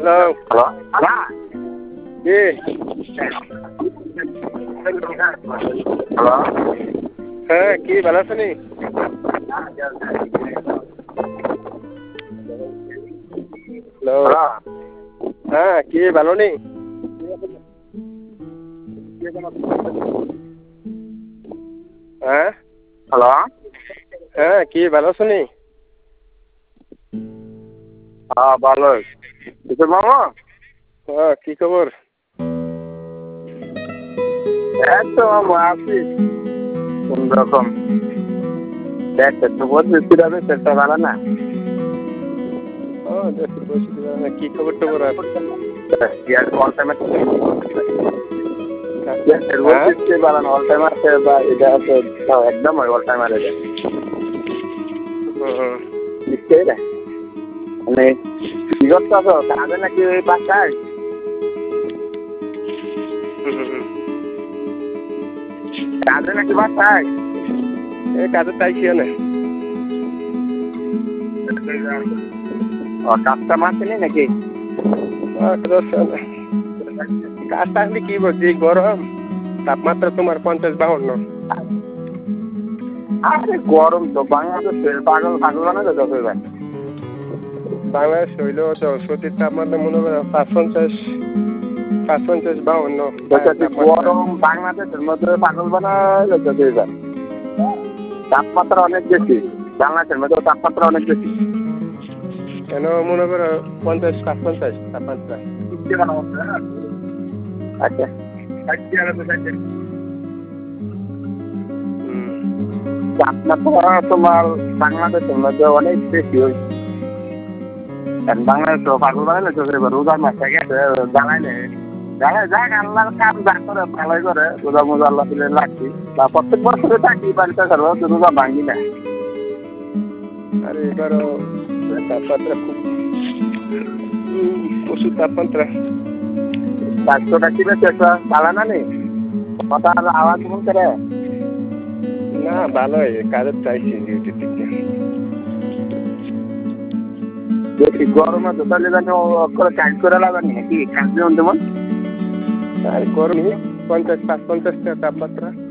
Hello hello কে hello হ্যাঁ কি ভালো আছেন? হ্যালো হ্যালো হ্যাঁ কি ভালো নেই? হ্যাঁ হ্যালো হ্যাঁ কি ভালো আছেন? হ্যাঁ ভালো কিছু মামা হ্যাঁ কি খবর? একদম মামা আছি কোন রকম দেখতে তো বলছি হবে সেটা ভালো না ও দেশের পরিস্থিতি ভালো না। কি খবর টবর আর ইয়ার অল টাইম হ্যাঁ অল টাইম আছে বা এটা আছে একদম অল টাইম আর এটা নিশ্চয়ই না মানে কি করতে আছো কাজে নাকি ওই বাসায় কাজে নাকি বাসায় এই কাজে চাইছি না ও কাজটা মারছে নাকি কাজ থাকলে কি বলছি গরম তাপমাত্রা তোমার 50-52। আরে গরম তো বাংলাদেশের পাগল পাগল বানা তো ভাই বাংলাদেশ হইল তো সতীর তাপমাত্রা মনে করো 55-52। গরম বাংলাদেশের মধ্যে পাগল বানা তাপমাত্রা অনেক বেশি বাংলাদেশের মধ্যে তাপমাত্রা অনেক বেশি কেন মনে করো 50-55 তাপমাত্রা। আচ্ছা তাপমাত্রা তোমার বাংলাদেশের মধ্যে অনেক বেশি হয়েছে বাংলাদেশ পাগল বানাইলে চোখে রোজার মাস থেকে জ্বালাইলে জ্বালাই যাক আল্লাহর কাম যা করে ভালোই করে রোজা মোজা আল্লাহ দিলে লাগছি বা প্রত্যেক বছরে থাকি বাড়িতে করবো রোজা ভাঙি না আর এবারও তাপমাত্রা খুব প্রচুর তাপমাত্রা। 400 কি বেশি একটা চালানা নেই কথার আওয়াজ মন করে না ভালোই কাজের চাইছি ডিউটির দিকে বেশি গরমে তো তাহলে জানি করে কাজ করে লাগানি নাকি কাজ যেমন তেমন আর গরমই 50-55 তাপমাত্রা।